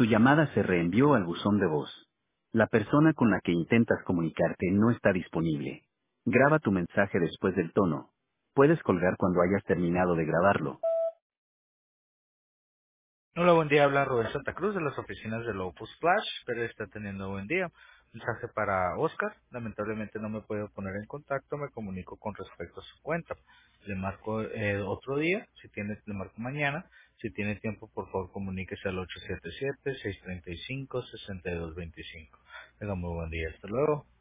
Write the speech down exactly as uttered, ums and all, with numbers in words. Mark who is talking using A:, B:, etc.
A: Tu llamada se reenvió al buzón de voz. La persona con la que intentas comunicarte no está disponible. Graba tu mensaje después del tono. Puedes colgar cuando hayas terminado de grabarlo.
B: Hola, buen día. Habla Rubén Santa Cruz de las oficinas de Opus Flash. Espero está teniendo buen día. Mensaje para Oscar. Lamentablemente no me puedo poner en contacto. Me comunico con respecto a su cuenta. Le marco eh, otro día. Si tiene, le marco mañana. Si tiene tiempo, por favor, comuníquese al ocho siete siete, seis tres cinco, seis dos dos cinco. Tenga muy buen día. Hasta luego.